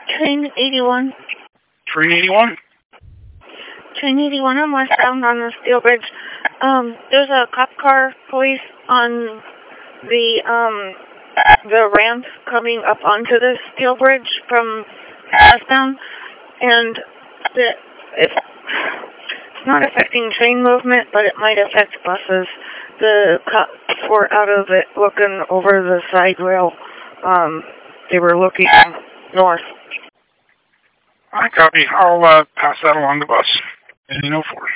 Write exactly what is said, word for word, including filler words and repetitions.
Train eighty-one. Train eighty-one? Train eighty-one, I'm westbound on the steel bridge. Um, there's a cop car police on the, um, the ramp coming up onto the steel bridge from westbound, and the, it's, it's not affecting train movement, but it might affect buses. The cops were out of it looking over the side rail. Um, they were looking north. I copy. I'll uh, pass that along to bus. And you know for